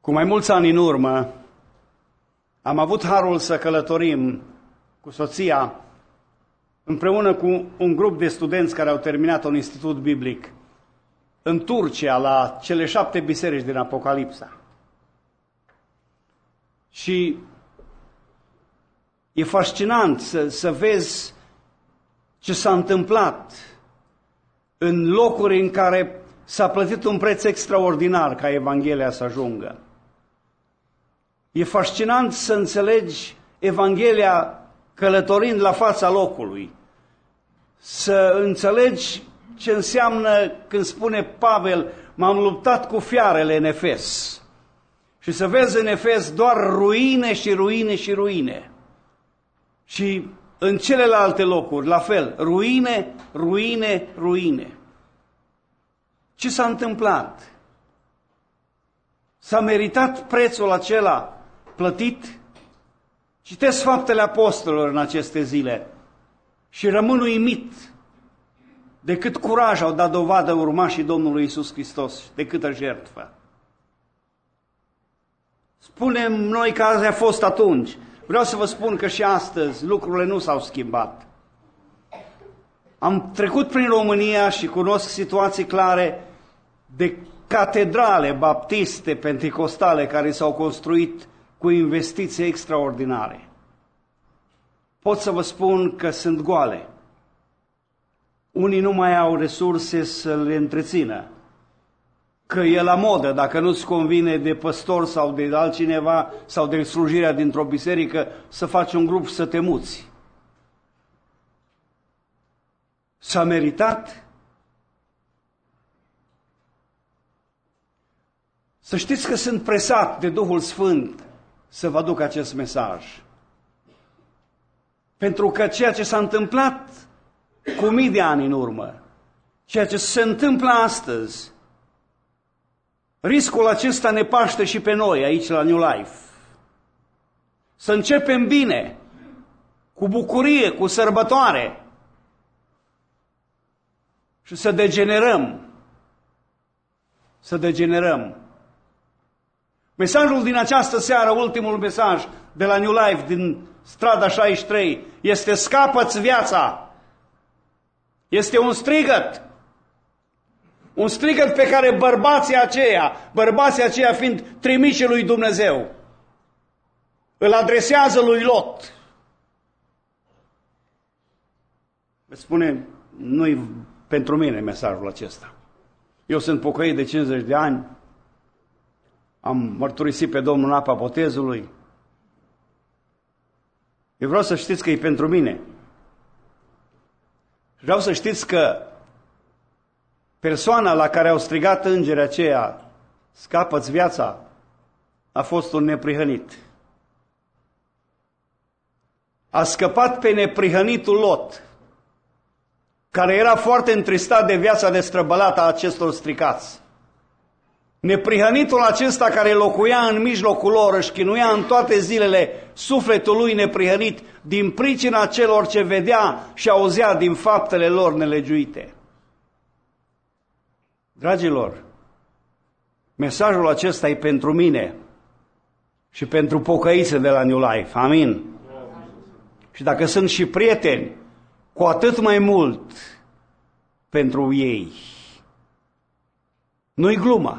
Cu mai mulți ani în urmă, am avut harul să călătorim cu soția împreună cu un grup de studenți care au terminat un institut biblic în Turcia, la cele 7 biserici din Apocalipsa. Și e fascinant să vezi ce s-a întâmplat în locuri în care s-a plătit un preț extraordinar ca Evanghelia să ajungă. E fascinant să înțelegi Evanghelia călătorind la fața locului, să înțelegi ce înseamnă când spune Pavel, m-am luptat cu fiarele în Efes. Și să vezi în Efes doar ruine și ruine și ruine. Și în celelalte locuri, la fel, ruine, ruine, ruine. Ce s-a întâmplat? S-a meritat prețul acela plătit? Citesc Faptele Apostolilor în aceste zile și rămân uimit de cât curaj au dat dovadă urmașii Domnului Iisus Hristos, de câtă jertfă. Spunem noi că azi a fost atunci. Vreau să vă spun că și astăzi lucrurile nu s-au schimbat. Am trecut prin România și cunosc situații clare de catedrale baptiste, penticostale, care s-au construit cu investiții extraordinare. Pot să vă spun că sunt goale. Unii nu mai au resurse să le întrețină, că e la modă, dacă nu-ți convine de păstor sau de altcineva sau de slujirea dintr-o biserică, să faci un grup să te muți. S-a meritat? Să știți că sunt presat de Duhul Sfânt să vă aduc acest mesaj. Pentru că ceea ce s-a întâmplat cu mii de ani în urmă, ceea ce se întâmplă astăzi, riscul acesta ne paște și pe noi aici la New Life. Să începem bine, cu bucurie, cu sărbătoare și să degenerăm. Să degenerăm. Mesajul din această seară, ultimul mesaj de la New Life din strada 63, este scapă-ți viața. Este un strigăt. Un strigăt pe care bărbații aceia fiind trimișii lui Dumnezeu, îl adresează lui Lot. Îți spune, nu-i pentru mine mesajul acesta. Eu sunt pocăit de 50 de ani, am mărturisit pe Domnul în apa botezului. Eu vreau să știți că e pentru mine. Vreau să știți că persoana la care au strigat îngerii aceea, scapă-ți viața, a fost un neprihănit. A scăpat pe neprihănitul Lot, care era foarte întristat de viața destrăbălată a acestor stricați. Neprihănitul acesta care locuia în mijlocul lor, își chinuia în toate zilele sufletul lui neprihănit din pricina celor ce vedea și auzea din faptele lor nelegiuite. Dragilor, mesajul acesta e pentru mine și pentru pocăiții de la New Life. Amin. Și dacă sunt și prieteni, cu atât mai mult pentru ei. Nu-i glumă.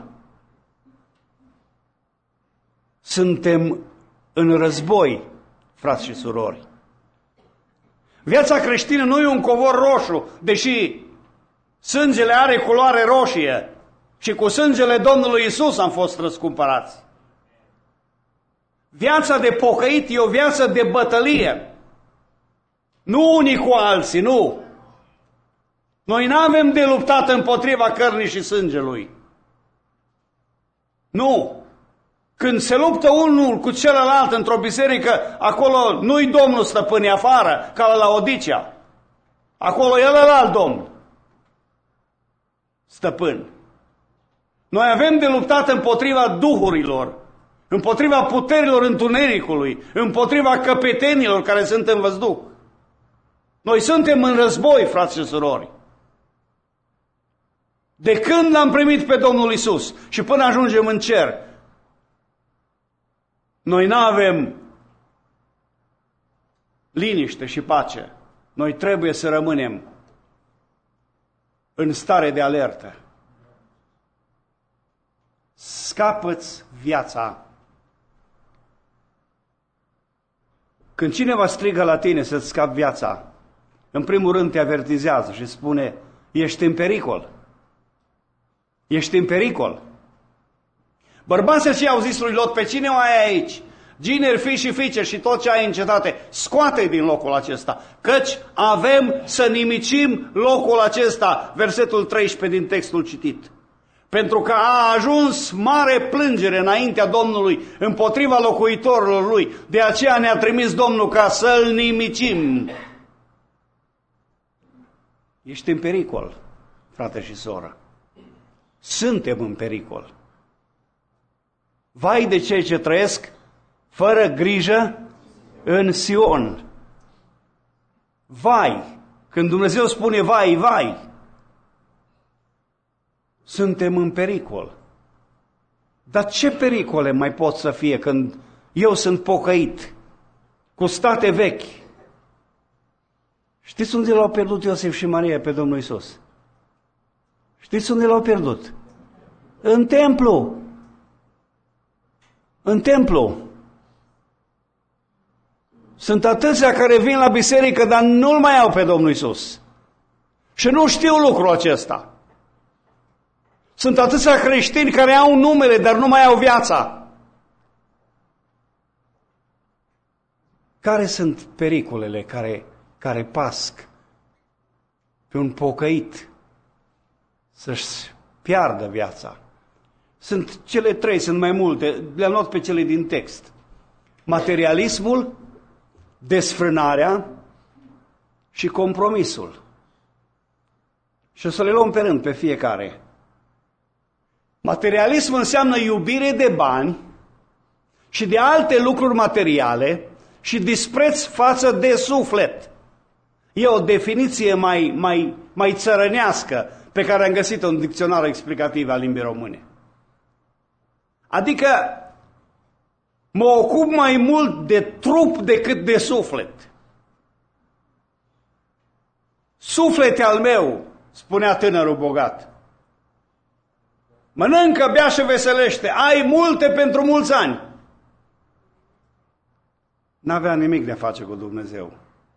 Suntem în război, frați și surori. Viața creștină nu e un covor roșu, deși sângele are culoare roșie și cu sângele Domnului Iisus am fost răscumpărați. Viața de pocăit e o viață de bătălie. Nu unii cu alții, nu. Noi n-avem de luptat împotriva cărnii și sângelui. Nu. Când se luptă unul cu celălalt într-o biserică, acolo nu-i Domnul stăpâne afară, ca la Laodicea. Acolo e ălalt Domn stăpân. Noi avem de luptat împotriva duhurilor, împotriva puterilor întunericului, împotriva căpetenilor care sunt în văzduh. Noi suntem în război, frați și surori. De când l-am primit pe Domnul Iisus și până ajungem în cer, Noi nu avem liniște și pace. Noi trebuie să rămânem în stare de alertă. Scapă-ți viața. Când cineva strigă la tine să-ți scapi viața, în primul rând te avertizează și spune, ești în pericol. Ești în pericol. Bărbații aceia au zis lui Lot, pe cine o ai aici? Gineri, fii și fiice și tot ce ai în cetate, scoate-i din locul acesta, căci avem să nimicim locul acesta. Versetul 13 din textul citit. Pentru că a ajuns mare plângere înaintea Domnului împotriva locuitorilor lui, de aceea ne-a trimis Domnul ca să-l nimicim. Ești în pericol, frate și soră. Suntem în pericol. Vai de cei ce trăiesc fără grijă în Sion. Vai! Când Dumnezeu spune vai, vai! Suntem în pericol. Dar ce pericole mai pot să fie când eu sunt pocăit, cu state vechi? Știți unde l-au pierdut Iosif și Maria pe Domnul Iisus? Știți unde l-au pierdut? În templu. În templu. Sunt atâția care vin la biserică, dar nu-L mai au pe Domnul Iisus. Și nu știu lucrul acesta. Sunt atâția creștini care au numele, dar nu mai au viața. Care sunt pericolele care pasc pe un pocăit să-și piardă viața? Sunt cele trei, sunt mai multe, le-am luat pe cele din text. Materialismul, desfrânarea și compromisul. Și o să le luăm pe rând pe fiecare. Materialism înseamnă iubire de bani și de alte lucruri materiale și dispreț față de suflet. E o definiție mai țărănească pe care am găsit-o în dicționarul explicativ al limbii române. Adică mă ocup mai mult de trup decât de suflet. Suflete al meu, spunea tânărul bogat, mănâncă, bea și veselește, ai multe pentru mulți ani. N-avea nimic de a face cu Dumnezeu.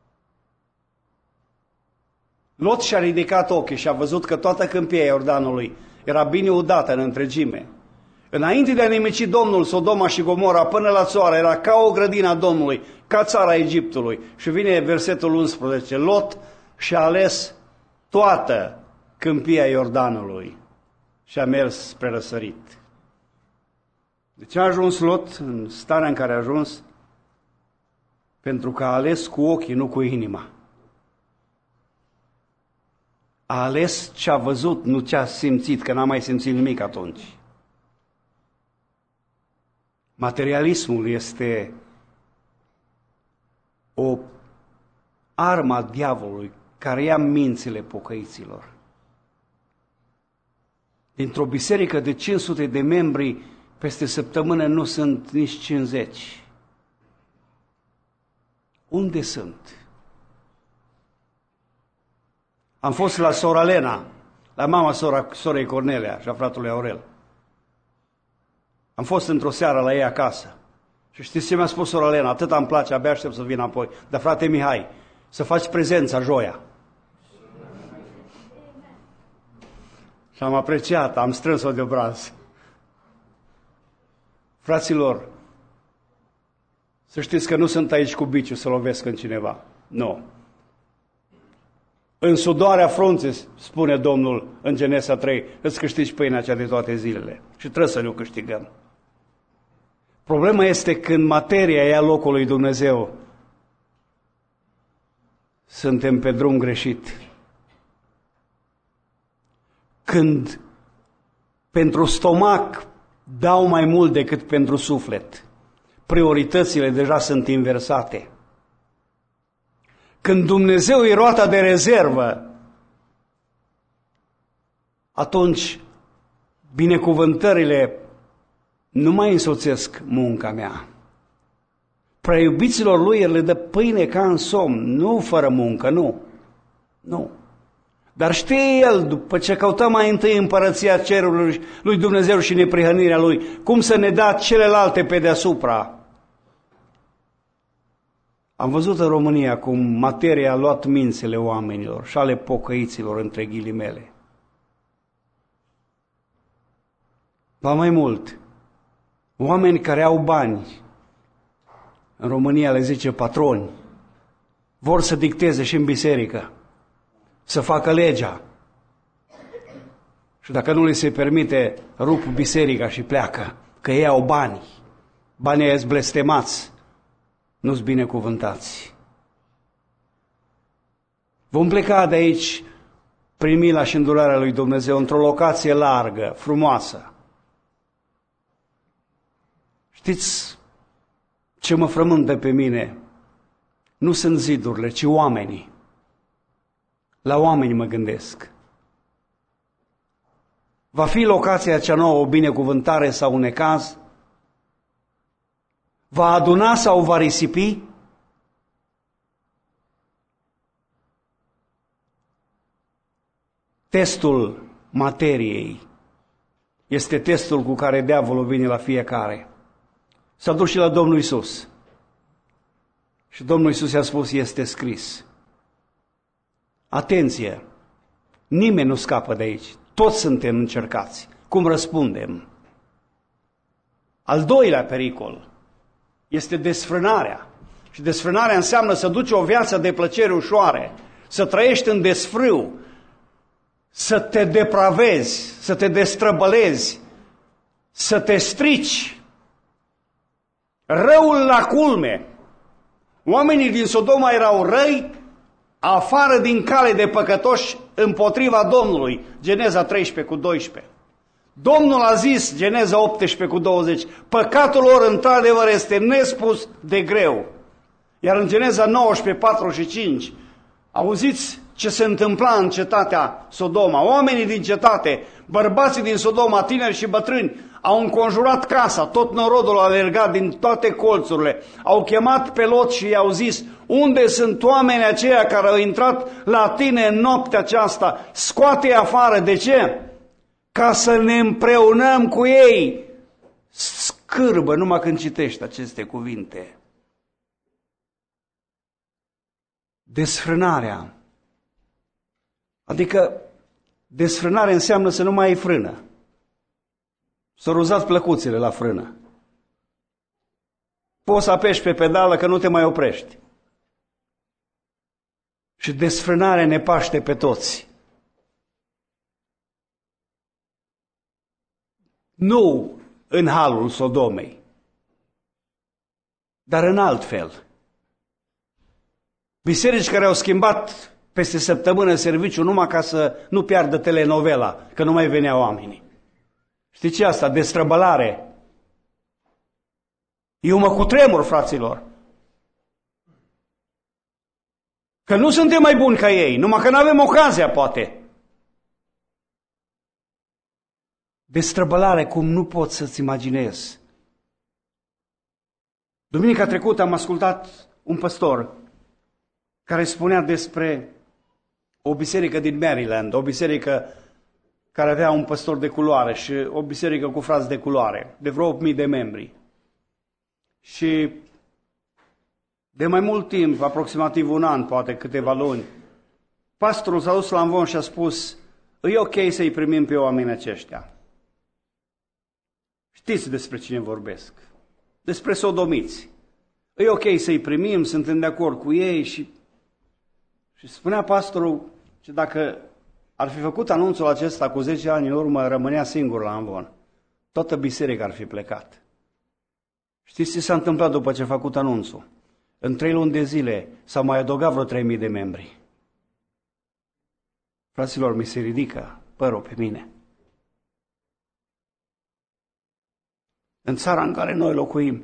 Lot și-a ridicat ochii și a văzut că toată câmpia Iordanului era bine udată în întregime. Înainte de a nimici Domnul Sodoma și Gomora până la țoară, era ca o grădină a Domnului, ca țara Egiptului. Și vine versetul 11, Lot și-a ales toată câmpia Iordanului și a mers spre răsărit. De ce a ajuns Lot în starea în care a ajuns? Pentru că a ales cu ochii, nu cu inima. A ales ce a văzut, nu ce a simțit, că n-a mai simțit nimic atunci. Materialismul este o armă a diavolului care ia mințile pocăiților. Dintr-o biserică de 500 de membri, peste săptămână nu sunt nici 50. Unde sunt? Am fost la sora Lena, la mama sorei Cornelia și a fratului Aurel. Am fost într-o seară la ei acasă. Și știți ce mi-a spus sora Lena? Atât îmi place, abia aștept să vin apoi. Dar frate Mihai, să faci prezența joia. Și am apreciat, am strâns-o de obraz. Fraților, să știți că nu sunt aici cu biciu să lovesc în cineva. Nu. În sudoarea frunții, spune Domnul în Genesa 3, îți câștigi pâinea cea de toate zilele. Și trebuie să ne-o câștigăm. Problema este când materia ia locul lui Dumnezeu. Suntem pe drum greșit. Când pentru stomac dau mai mult decât pentru suflet, prioritățile deja sunt inversate. Când Dumnezeu e roata de rezervă, atunci binecuvântările nu mai însoțesc munca mea. Prea iubiților lui el le dă pâine ca în somn, nu fără muncă, nu. Nu. Dar știe el, după ce căutăm mai întâi împărăția cerului lui Dumnezeu și neprihănirea lui, cum să ne dea celelalte pe deasupra. Am văzut în România cum materia a luat mințile oamenilor și ale pocăiților, între ghilimele. Ba mai mult, oameni care au bani, în România le zice patroni, vor să dicteze și în biserică, să facă legea. Și dacă nu li se permite, rup biserica și pleacă, că ei au bani. Banii ăia-s blestemați, nu-s binecuvântați. Vom pleca de aici prin mila și îndurarea lui Dumnezeu într-o locație largă, frumoasă. Știți ce mă frământă pe mine? Nu sunt zidurile, ci oamenii. La oameni mă gândesc. Va fi locația cea nouă o binecuvântare sau un necaz? Va aduna sau va risipi? Testul materiei este testul cu care diavolul vine la fiecare. S-a dus și la Domnul Iisus. Și Domnul Iisus i-a spus, este scris. Atenție! Nimeni nu scapă de aici. Toți suntem încercați. Cum răspundem? Al doilea pericol este desfrânarea. Și desfrânarea înseamnă să duci o viață de plăceri ușoare, să trăiești în desfrâu, să te depravezi, să te destrăbălezi, să te strici. Răul la culme. Oamenii din Sodoma erau răi, afară din cale de păcătoși împotriva Domnului. Geneza 13:12. Domnul a zis, Geneza 18:20, păcatul lor într-adevăr este nespus de greu. Iar în Geneza 19:4-5, auziți ce se întâmpla în cetatea Sodoma. Oamenii din cetate, bărbații din Sodoma, tineri și bătrâni, au înconjurat casa, tot norodul a alergat din toate colțurile, au chemat pe Lot și i-au zis, unde sunt oamenii aceia care au intrat la tine în noaptea aceasta? Scoate-i afară, de ce? Ca să ne împreunăm cu ei. Scârbă numai când citești aceste cuvinte. Desfrânarea. Adică desfrânare înseamnă să nu mai ai frână. S-au ruzat plăcuțele la frână. Poți să apeși pe pedală că nu te mai oprești. Și desfrânarea ne paște pe toți. Nu în halul Sodomei, dar în alt fel. Biserici care au schimbat peste săptămână serviciu numai ca să nu piardă telenovela, că nu mai veneau oamenii. Știți ce asta? Destrăbălare. Eu mă cutremur, fraților. Că nu suntem mai buni ca ei, numai că nu avem ocazia, poate. Destrăbălare cum nu poți să-ți imaginezi. Duminica trecută am ascultat un păstor care spunea despre o biserică din Maryland, o biserică care avea un păstor de culoare și o biserică cu frați de culoare, de vreo 8.000 de membri. Și de mai mult timp, aproximativ un an, poate câteva luni, pastorul s-a dus la amvon și a spus, e ok să-i primim pe oamenii aceștia. Știți despre cine vorbesc? Despre sodomiți. E ok să-i primim, suntem de acord cu ei și spunea pastorul că dacă ar fi făcut anunțul acesta cu 10 ani în urmă, rămânea singur la amvon. Toată biserica ar fi plecat. Știți ce s-a întâmplat după ce a făcut anunțul? În 3 luni de zile s-au mai adăugat vreo 3.000 de membri. Fraților, mi se ridică părul pe mine. În țara în care noi locuim,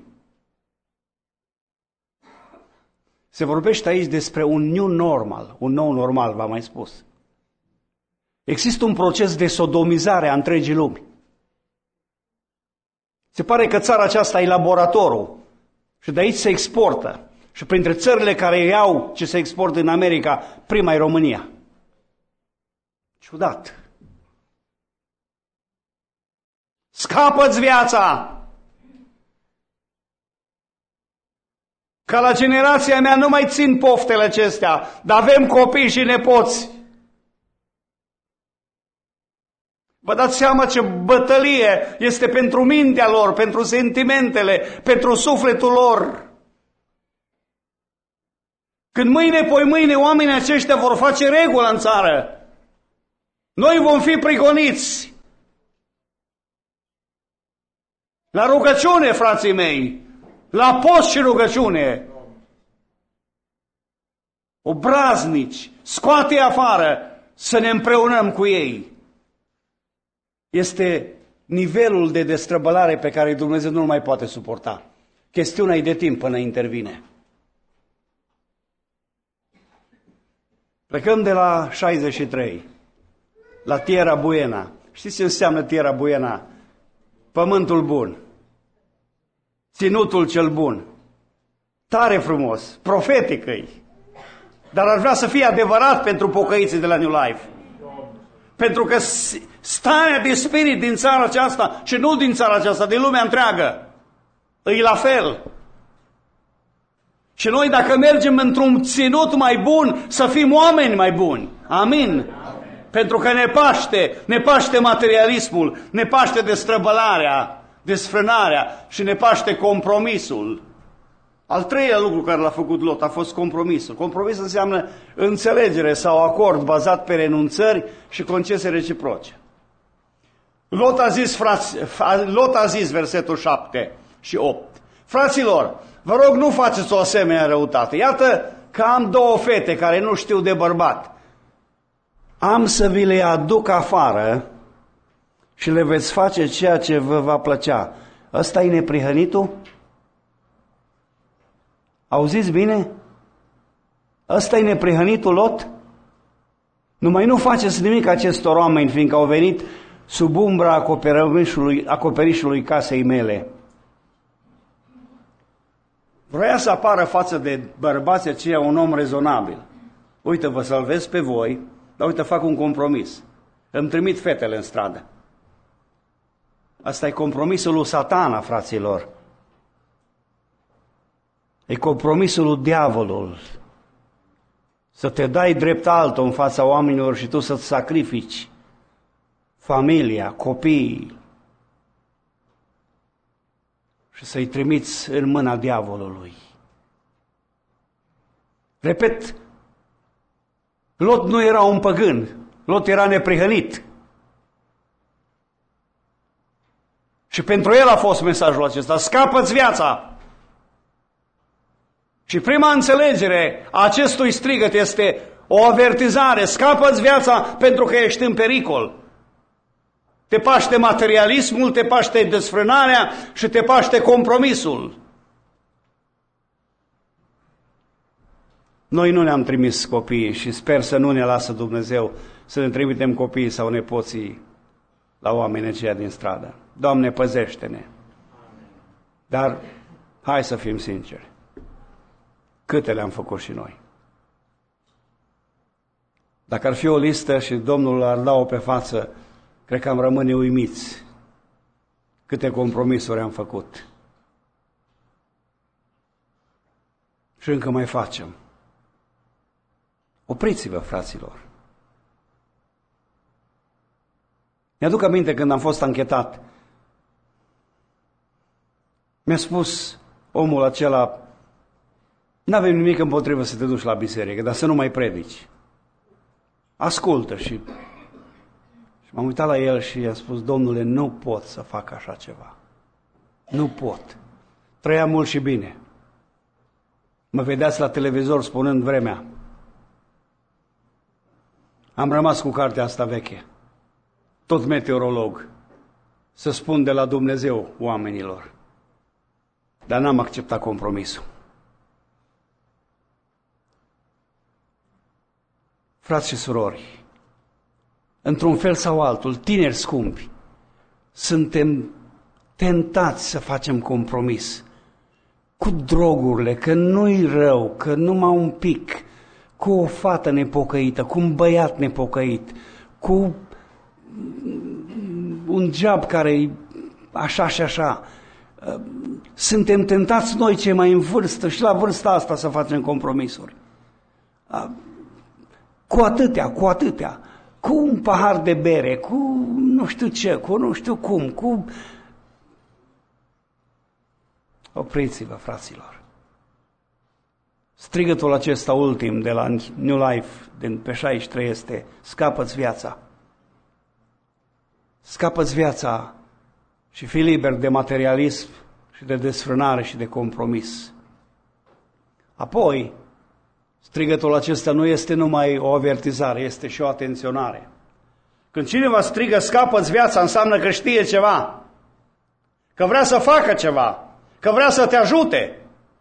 se vorbește aici despre un new normal, un nou normal, v-am mai spus. Există un proces de sodomizare a întregii lumi. Se pare că țara aceasta e laboratorul Și de aici se exportă. Și printre țările care iau ce se exportă în America, prima e România. Ciudat. Scapă-ți viața! Ca la generația mea nu mai țin poftele acestea, dar avem copii și nepoți. Vă dați seama ce bătălie este pentru mintea lor, pentru sentimentele, pentru sufletul lor. Când mâine, poimâine, oamenii aceștia vor face regulă în țară, noi vom fi prigoniți. La rugăciune, frații mei, la post și rugăciune. Obraznici, scoate-i afară să ne împreunăm cu ei. Este nivelul de destrăbălare pe care Dumnezeu nu-l mai poate suporta. Chestiunea e de timp până intervine. Plecăm de la 63, la Tierra Buena. Știți ce înseamnă Tierra Buena? Pământul bun. Ținutul cel bun. Tare frumos, profetic-i. Dar ar vrea să fie adevărat pentru pocăiții de la New Life. Pentru că starea de spirit din țara aceasta, și nu din țara aceasta, din lumea întreagă, e la fel. Și noi dacă mergem într-un ținut mai bun, să fim oameni mai buni. Amin. Pentru că ne paște materialismul, ne paște destrăbălarea, desfrânarea și ne paște compromisul. Al treilea lucru care l-a făcut Lot a fost compromisul. Compromisul înseamnă înțelegere sau acord bazat pe renunțări și concesii reciproce. Lot a zis, versetul 7 și 8. Fraților, vă rog, nu faceți o asemenea răutate. Iată că am două fete care nu știu de bărbat. Am să vi le aduc afară și le veți face ceea ce vă va plăcea. Ăsta e neprihănitul? Auziți bine? Ăsta e neprihănitul Lot? Numai nu faceți nimic acestor oameni, fiindcă au venit sub umbra acoperișului casei mele. Vroia să apară față de bărbații aceia un om rezonabil. Uite, vă salvez pe voi, dar uite, fac un compromis. Îmi trimit fetele în stradă. Asta e compromisul lui Satana, fraților. E compromisul lui diavolul. Să te dai drept altul în fața oamenilor și tu să-ți sacrifici familia, copiii și să-i trimiți în mâna diavolului. Repet, Lot nu era un păgân, Lot era neprihănit. Și pentru el a fost mesajul acesta, scapă-ți viața! Și prima înțelegere a acestui strigăt este o avertizare, scapă-ți viața pentru că ești în pericol. Te paște materialismul, te paște desfrânarea și te paște compromisul. Noi nu ne-am trimis copiii și sper să nu ne lasă Dumnezeu să ne trimitem copiii sau nepoții la oamenii aceia din stradă. Doamne, păzește-ne! Dar hai să fim sinceri. Câte le-am făcut și noi? Dacă ar fi o listă și Domnul ar da-o pe față, cred că am rămâne uimiți câte compromisuri am făcut. Și încă mai facem. Opriți-vă, fraților. Mi-aduc aminte când am fost anchetat. Mi-a spus omul acela, n-avem nimic împotrivă să te duci la biserică, dar să nu mai predici. Ascultă și m-am uitat la el și i-a spus, Domnule, nu pot să fac așa ceva. Nu pot. Trăia mult și bine. Mă vedeați la televizor spunând vremea. Am rămas cu cartea asta veche. Tot meteorolog. Să spun de la Dumnezeu oamenilor. Dar n-am acceptat compromisul. Frați și surori, într-un fel sau altul, tineri scumpi, suntem tentați să facem compromis. cu drogurile, că nu-i rău, că numai un pic, cu o fată nepocăită, cu un băiat nepocăit, cu un job care-i așa și așa. Suntem tentați noi cei mai în vârstă și la vârsta asta să facem compromisuri. Cu atâtea, cu un pahar de bere, cu nu știu ce, cu nu știu cum, cu... Opriți-vă, fraților. Strigătul acesta ultim de la New Life, din pe 63, este: scapă-ți viața. Scapă-ți viața și fii liber de materialism și de desfrânare și de compromis. Apoi, strigătul acesta nu este numai o avertizare, este și o atenționare. Când cineva strigă scapă-ți viața, înseamnă că știe ceva, că vrea să facă ceva, că vrea să te ajute.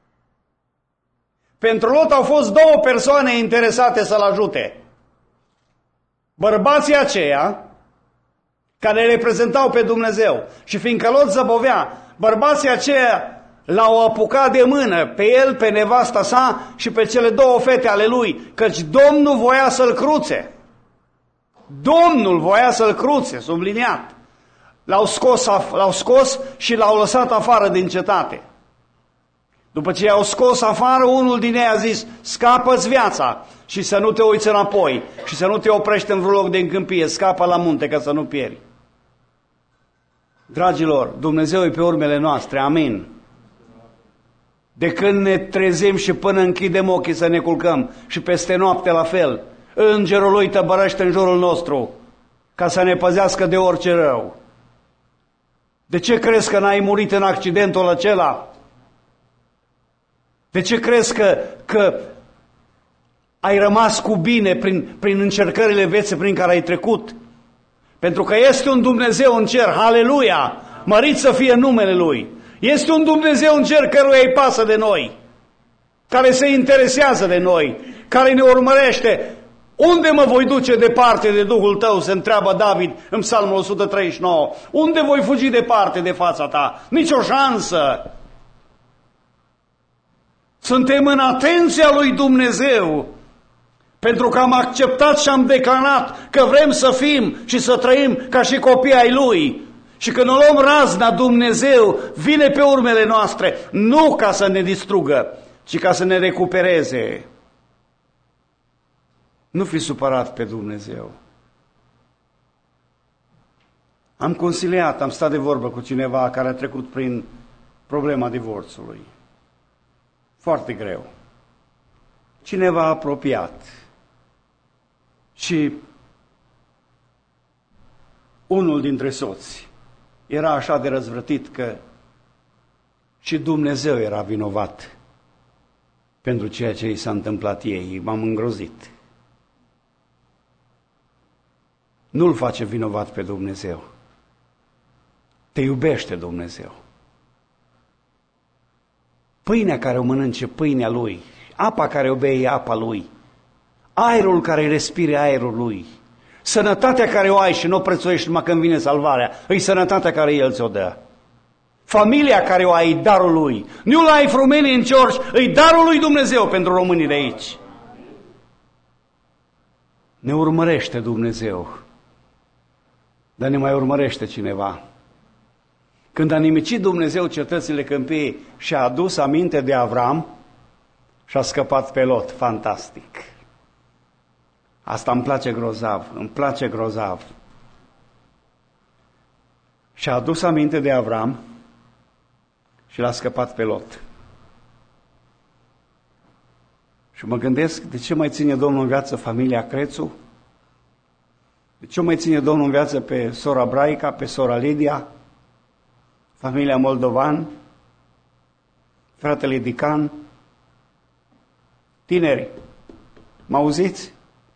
Pentru Lot au fost două persoane interesate să-l ajute. Bărbații aceia care reprezentau pe Dumnezeu. Și fiindcă Lot zăbovea, bărbații aceia l-au apucat de mână pe el, pe nevasta sa și pe cele două fete ale lui, căci Domnul voia să-l cruțe. Domnul voia să-l cruțe, subliniat. L-au scos și l-au lăsat afară din cetate. După ce i-au scos afară, unul din ei a zis: scapă-ți viața și să nu te uiți înapoi și să nu te oprești în vreun loc de încâmpie, scapă la munte ca să nu pieri. Dragilor, Dumnezeu e pe urmele noastre, amin. De când ne trezim și până închidem ochii să ne culcăm și peste noapte la fel, Îngerul lui tăbărăște în jurul nostru ca să ne păzească de orice rău. De ce crezi că n-ai murit în accidentul acela? De ce crezi că ai rămas cu bine prin încercările vieții prin care ai trecut? Pentru că este un Dumnezeu în cer, haleluia, mărit să fie numele Lui. Este un Dumnezeu în cer căruia îi pasă de noi, care se interesează de noi, care ne urmărește. Unde mă voi duce departe de Duhul Tău, se întreabă David în Psalmul 139. Unde voi fugi departe de fața Ta? Nici o șansă. Suntem în atenția lui Dumnezeu, pentru că am acceptat și am declarat că vrem să fim și să trăim ca și copii ai Lui. Și când o luăm razna, Dumnezeu vine pe urmele noastre, nu ca să ne distrugă, ci ca să ne recupereze. Nu fi supărat pe Dumnezeu. Am consiliat, am stat de vorbă cu cineva care a trecut prin problema divorțului. Foarte greu. Cineva apropiat. Și unul dintre soți era așa de răzvrătit că și Dumnezeu era vinovat pentru ceea ce i s-a întâmplat ei. M-am îngrozit. Nu-l face vinovat pe Dumnezeu. Te iubește Dumnezeu. Pâinea care o mănânce, pâinea Lui. Apa care o bei, apa Lui. Aerul care respire, aerul Lui. Sănătatea care o ai și nu o prețuiești numai când vine salvarea, e sănătatea care El ți-o dă. Familia care o ai, e darul Lui. New Life Romanian Church, e darul Lui Dumnezeu pentru românii de aici. Ne urmărește Dumnezeu. Dar ne mai urmărește cineva. Când a nimicit Dumnezeu cetățile câmpiei și a adus aminte de Avram și a scăpat pe Lot. Fantastic. Asta îmi place grozav, îmi place grozav. Și a adus aminte de Avram și l-a scăpat pe Lot. Și mă gândesc, de ce mai ține Domnul în viață familia Crețu? De ce mai ține Domnul în viață pe sora Braica, pe sora Lidia, familia Moldovan, fratele Dican? Tineri, mă auziți?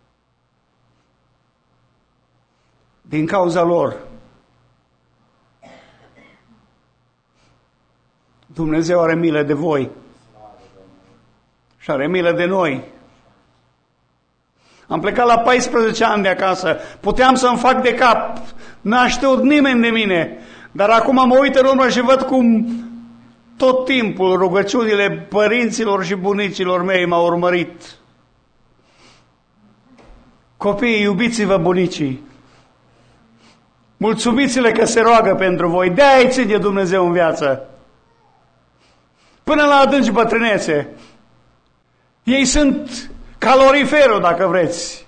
Din cauza lor, Dumnezeu are milă de voi și are milă de noi. Am plecat la 14 ani de acasă, puteam să-mi fac de cap, n-a știut nimeni de mine, dar acum mă uit în urmă și văd cum tot timpul rugăciunile părinților și bunicilor mei m-au urmărit. Copiii, iubiți-vă bunicii. Mulțumiți-le că se roagă pentru voi. De-aia îi ține Dumnezeu în viață. Până la adânci bătrânețe. Ei sunt caloriferul, dacă vreți.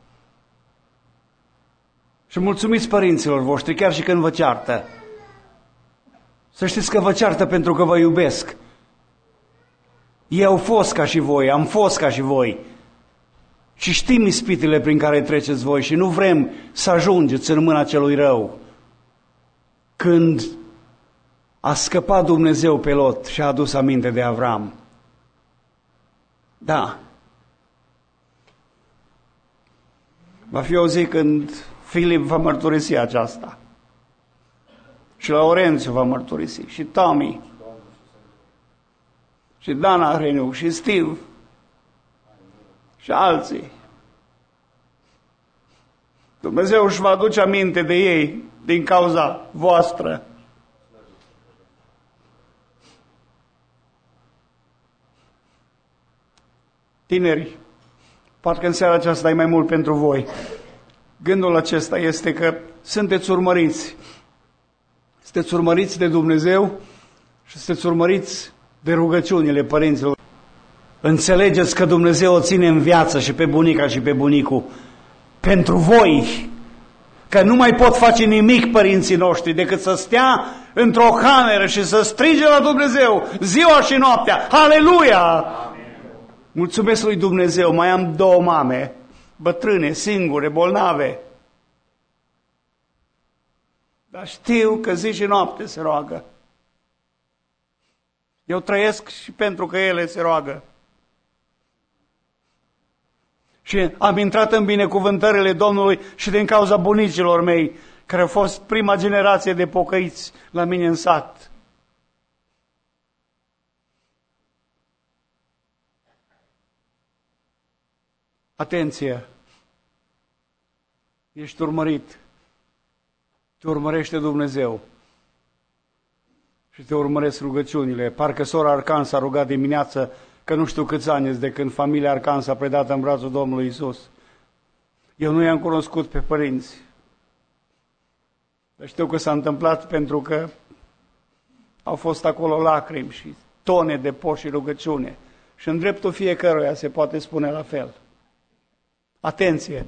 Și mulțumiți părinților voștri, chiar și când vă ceartă. Să știți că vă ceartă pentru că vă iubesc. Ei au fost ca și voi, am fost ca și voi. Și știm ispitele prin care treceți voi și nu vrem să ajungeți în mâna celui rău. Când a scăpat Dumnezeu pe Lot și a adus aminte de Avram. Da. Va fi o zi când Filip va mărturisi aceasta. Și Laurențiu va mărturisi. Și Tommy. Și Dana Hreniu. Și Steve. Și alții. Dumnezeu își va aduce aminte de ei din cauza voastră. Tineri, parcă în seara aceasta e mai mult pentru voi. Gândul acesta este că sunteți urmăriți. Sunteți urmăriți de Dumnezeu și sunteți urmăriți de rugăciunile părinților. Înțelegeți că Dumnezeu o ține în viață și pe bunica și pe bunicul pentru voi, că nu mai pot face nimic părinții noștri decât să stea într-o cameră și să strige la Dumnezeu ziua și noaptea. Aleluia! Mulțumesc lui Dumnezeu, mai am 2 mame, bătrâne, singure, bolnave. Dar știu că zi și noapte se roagă. Eu trăiesc și pentru că ele se roagă. Și am intrat în binecuvântările Domnului și din cauza bunicilor mei, care au fost prima generație de pocăiți la mine în sat. Atenție! Ești urmărit. Te urmărește Dumnezeu. Și te urmăresc rugăciunile. Parcă sora Arcan s-a rugat dimineață, că nu știu câți ani de când familia Arcan s-a predat în brațul Domnului Iisus. Eu nu i-am cunoscut pe părinți. Dar știu că s-a întâmplat pentru că au fost acolo lacrimi și tone de post și rugăciune. Și în dreptul fiecăruia se poate spune la fel. Atenție!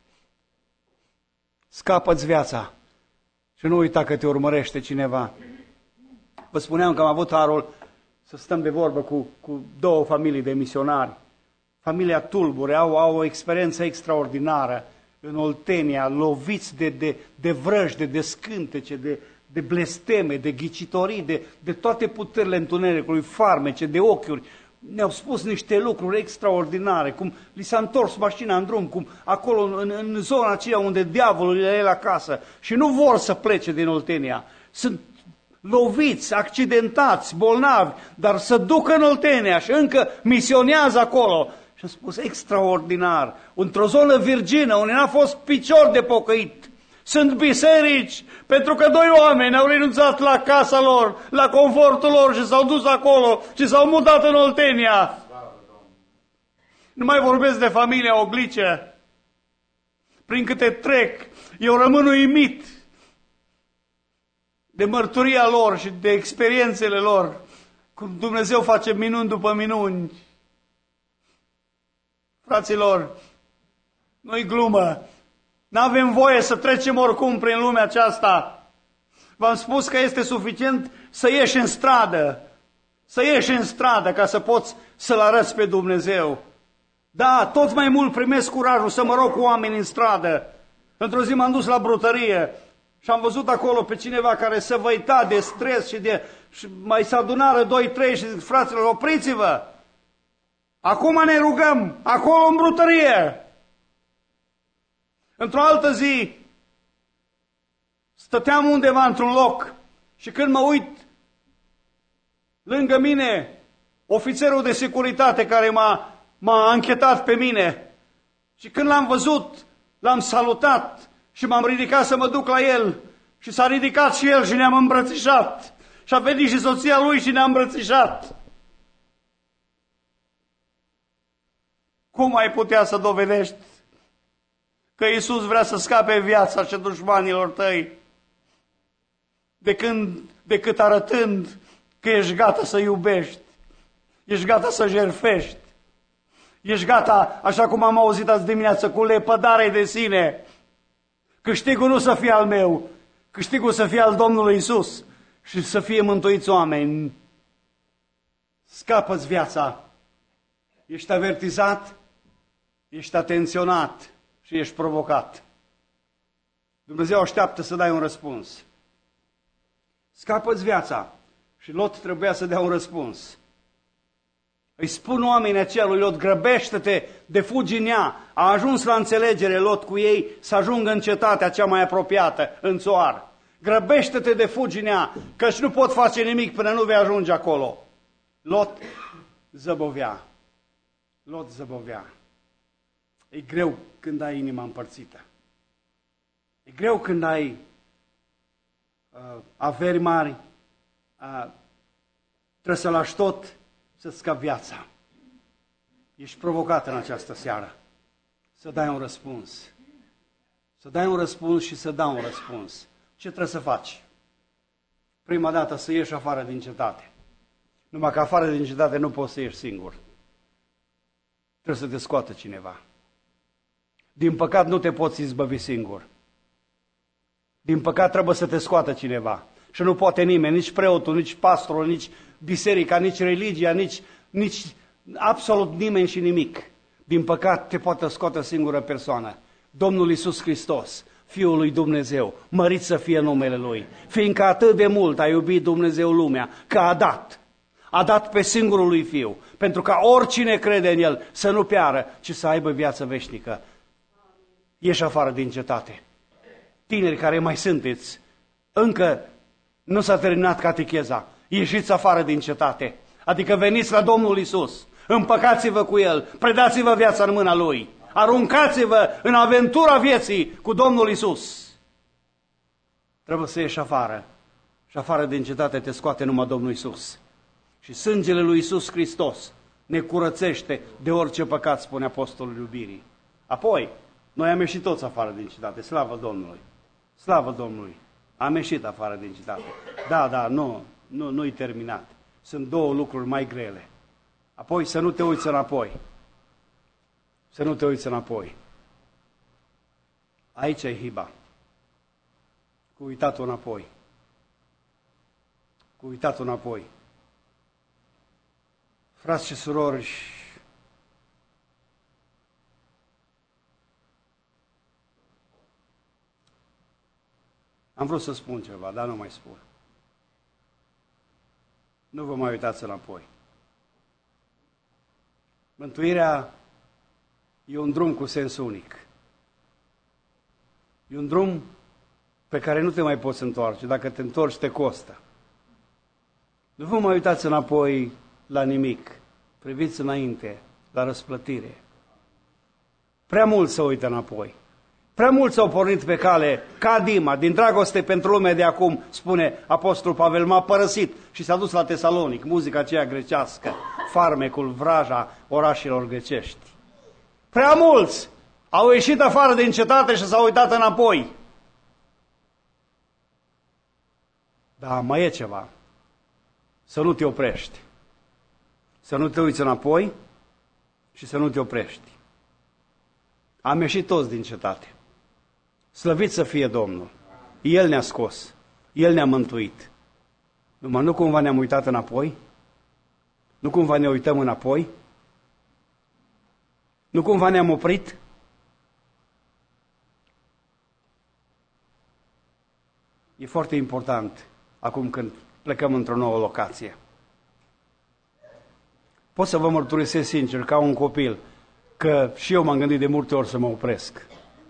Scapă-ți viața și nu uita că te urmărește cineva. Vă spuneam că am avut harul să stăm de vorbă cu 2 familii de misionari. Familia Tulbure au o experiență extraordinară în Oltenia, loviți de vrăjde, de scântece, de blesteme, de ghicitorii, de toate puterile întunericului, farmece, de ochiuri. Ne-au spus niște lucruri extraordinare, cum li s-a întors mașina în drum, cum acolo în zona aceea unde diavolul e la casă și nu vor să plece din Oltenia. Sunt loviți, accidentați, bolnavi, dar să ducă în Oltenia și încă misionează acolo. Și am spus, extraordinar, într-o zonă virgină, unde n-a fost picior de pocăit. Sunt biserici, pentru că 2 oameni au renunțat la casa lor, la confortul lor și s-au dus acolo și s-au mutat în Oltenia. Nu mai vorbesc de familia Oglice. Prin câte trec, eu rămân uimit de mărturia lor și de experiențele lor, cum Dumnezeu face minuni după minuni. Fraților, nu-i glumă, n-avem voie să trecem oricum prin lumea aceasta. V-am spus că este suficient să ieși în stradă, ca să poți să-L arăți pe Dumnezeu. Da, tot mai mult primesc curajul să mă rog cu oameni în stradă. Într-o zi m-am dus la brutărie și am văzut acolo pe cineva care se văita de stres și mai se adunară 2-3 și zic, fraților, opriți-vă! Acum ne rugăm, acolo în brutărie! Într-o altă zi, stăteam undeva într-un loc și când mă uit, lângă mine, ofițerul de securitate care m-a anchetat pe mine și când l-am văzut, l-am salutat și m-am ridicat să mă duc la el și s-a ridicat și el și ne-am îmbrățișat Și a venit și soția lui și ne-a îmbrățișat. Cum ai putea să dovedești că Iisus vrea să scape viața și dușmanilor tăi decât arătând că ești gata să iubești, ești gata să jertfești, ești gata, așa cum am auzit azi dimineață, cu lepădare de sine. Câștigul nu să fie al meu, câștigul să fie al Domnului Iisus și să fie mântuiți oameni. Scapă-ți viața, ești avertizat, ești atenționat și ești provocat. Dumnezeu așteaptă să dai un răspuns. Scapă-ți viața. Și Lot trebuia să dea un răspuns. Îi spun oamenii aceia lui Lot, grăbește-te de fugi în ea. A ajuns la înțelegere Lot cu ei să ajungă în cetatea cea mai apropiată, în Țoar. Grăbește-te de fugi în ea, căci nu pot face nimic până nu vei ajunge acolo. Lot zăbovea. Lot zăbovea. E greu când ai inima împărțită. E greu când ai averi mari, trebuie să lași tot să-ți scapi viața. Ești provocat în această seară să dai un răspuns. Să dai un răspuns și să dau un răspuns. Ce trebuie să faci? Prima dată să ieși afară din cetate. Numai că afară din cetate nu poți să ieși singur. Trebuie să te scoată cineva. Din păcat nu te poți izbăvi singur. Din păcat trebuie să te scoată cineva. Și nu poate nimeni, nici preotul, nici pastorul, nici biserica, nici religia, nici absolut nimeni și nimic. Din păcat te poate scoate singură persoană. Domnul Iisus Hristos, Fiul lui Dumnezeu, mărit să fie numele Lui. Fiindcă atât de mult a iubit Dumnezeu lumea, că a dat pe singurul Lui Fiu, pentru ca oricine crede în El să nu piară, ci să aibă viață veșnică. Ieși afară din cetate. Tineri care mai sunteți, încă nu s-a terminat catecheza, ieșiți afară din cetate, adică veniți la Domnul Iisus, împăcați-vă cu El, predați-vă viața în mâna Lui, aruncați-vă în aventura vieții cu Domnul Iisus. Trebuie să ieși afară și afară din cetate te scoate numai Domnul Iisus. Și sângele lui Iisus Hristos ne curățește de orice păcat, spune Apostolul Iubirii. Apoi, noi am ieșit toți afară din cetate, slavă Domnului, slavă Domnului. Am ieșit afară din cetate. Da, nu-i terminat. Sunt două lucruri mai grele. Apoi să nu te uiți înapoi. Să nu te uiți înapoi. Aici e hiba. Cu uitatul înapoi. Cu uitatul înapoi. Frați și surori, am vrut să spun ceva, dar nu mai spun. Nu vă mai uitați înapoi. Mântuirea e un drum cu sens unic. E un drum pe care nu te mai poți întoarce. Dacă te întorci, te costă. Nu vă mai uitați înapoi la nimic. Priviți înainte, la răsplătire. Prea mult se uită înapoi. Prea mulți au pornit pe cale, ca Dima, din dragoste pentru lumea de acum, spune Apostolul Pavel, m-a părăsit și s-a dus la Tesalonic, muzica aceea grecească, farmecul, vraja orașelor grecești. Prea mulți au ieșit afară din cetate și s-au uitat înapoi. Dar mai e ceva, să nu te oprești, să nu te uiți înapoi și să nu te oprești. Am ieșit toți din cetate. Slăvit să fie Domnul. El ne-a scos. El ne-a mântuit. Numai nu cumva ne-am uitat înapoi? Nu cumva ne uităm înapoi? Nu cumva ne-am oprit? E foarte important acum când plecăm într-o nouă locație. Pot să vă mărturisesc sincer, ca un copil, că și eu m-am gândit de multe ori să mă opresc.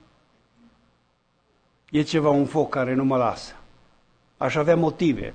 E ceva, un foc care nu mă lasă. Aș avea motive.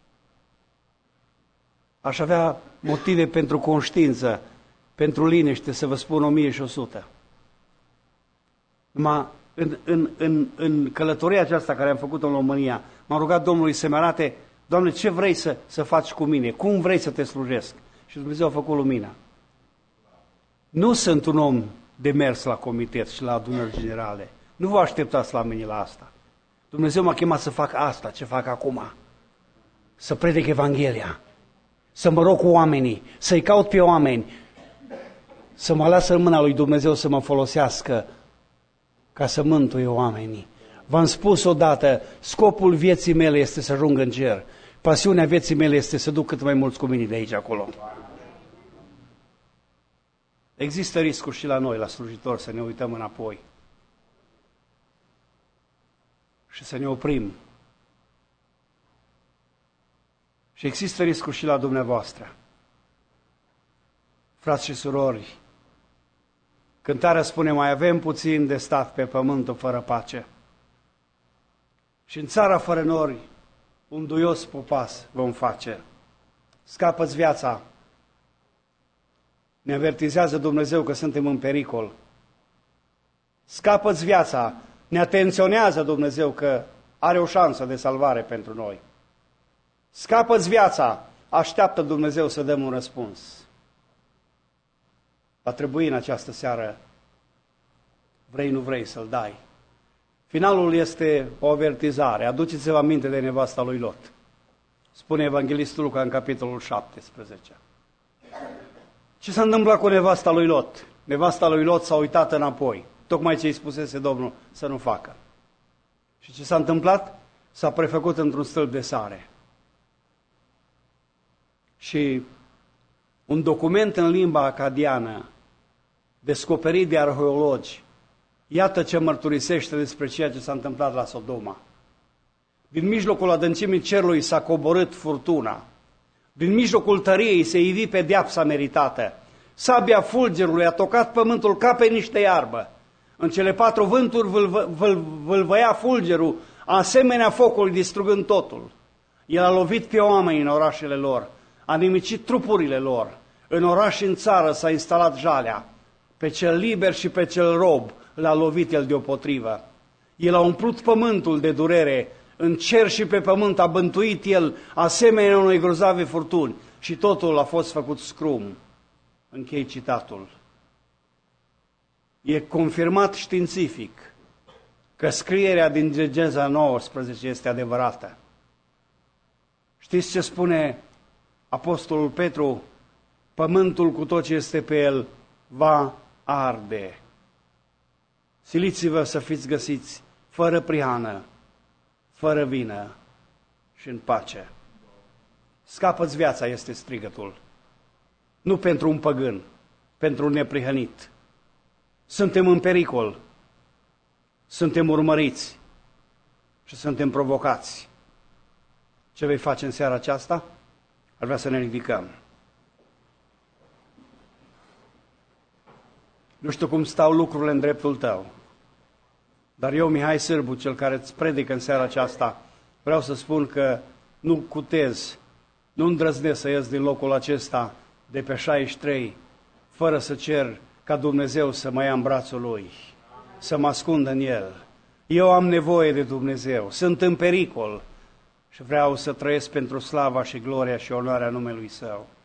Aș avea motive pentru conștiință, pentru liniște, să vă spun 1100. Numai în călătoria aceasta care am făcut-o în România, m-am rugat Domnului să-mi arate Doamne, ce vrei să faci cu mine? Cum vrei să te slujesc? Și Dumnezeu a făcut lumina. Nu sunt un om de mers la comitet și la adunări generale. Nu vă așteptați la mine la asta. Dumnezeu m-a chemat să fac asta, ce fac acum. Să predic Evanghelia, să mă rog cu oamenii, să-i caut pe oameni, să mă lasă în mâna lui Dumnezeu să mă folosească ca să mântuie oamenii. V-am spus odată, scopul vieții mele este să ajung în cer. Pasiunea vieții mele este să duc cât mai mulți cu mine de aici acolo. Există riscuri și la noi, la slujitori, să ne uităm înapoi și să ne oprim. Și există riscuri și la dumneavoastră. Frați și surori, cântarea spune, mai avem puțin de stat pe pământul fără pace. Și în țara fără nori, un duios popas vom face. Scapă-ți viața. Ne avertizează Dumnezeu că suntem în pericol. Scapă-ți viața. Ne atenționează Dumnezeu că are o șansă de salvare pentru noi. Scapă-ți viața. Așteaptă Dumnezeu să dăm un răspuns. Va trebui în această seară, vrei, nu vrei, să-l dai. Finalul este o avertizare. Aduceți-vă aminte de nevasta lui Lot. Spune Evanghelistul Luca în capitolul 17. Ce s-a întâmplat cu nevasta lui Lot? Nevasta lui Lot s-a uitat înapoi. Tocmai ce îi spusese Domnul să nu facă. Și ce s-a întâmplat? S-a prefăcut într-un stâlp de sare. Și un document în limba acadiană, descoperit de arheologi, iată ce mărturisește despre ceea ce s-a întâmplat la Sodoma. Din mijlocul adâncimii cerului s-a coborât furtuna. Din mijlocul tăriei se ivi pedeapsa meritată. Sabia fulgerului a tocat pământul ca pe niște iarbă. În cele 4 vânturi vâlvăia fulgerul, asemenea focului, distrugând totul. El a lovit pe oameni în orașele lor, a nimicit trupurile lor. În oraș și în țară s-a instalat jalea. Pe cel liber și pe cel rob l-a lovit el deopotrivă. El a umplut pământul de durere, în cer și pe pământ a bântuit el asemenea unei grozave furtuni și totul a fost făcut scrum. Închei citatul. E confirmat științific că scrierea din Geneza 19 este adevărată. Știți ce spune Apostolul Petru? Pământul cu tot ce este pe el va arde. Siliți-vă să fiți găsiți fără prihană, fără vină și în pace. Scapă-ți viața, este strigătul. Nu pentru un păgân, pentru un neprihănit. Suntem în pericol, suntem urmăriți și suntem provocați. Ce vei face în seara aceasta? Ar vrea să ne ridicăm. Nu știu cum stau lucrurile în dreptul tău, dar eu, Mihai Sârbu, cel care îți predică în seara aceasta, vreau să spun că nu cutez, nu îndrăznesc să ies din locul acesta de pe 63, fără să cer ca Dumnezeu să mă ia în brațul Lui, să mă ascundă în El. Eu am nevoie de Dumnezeu, sunt în pericol și vreau să trăiesc pentru slava și gloria și onoarea numelui Său.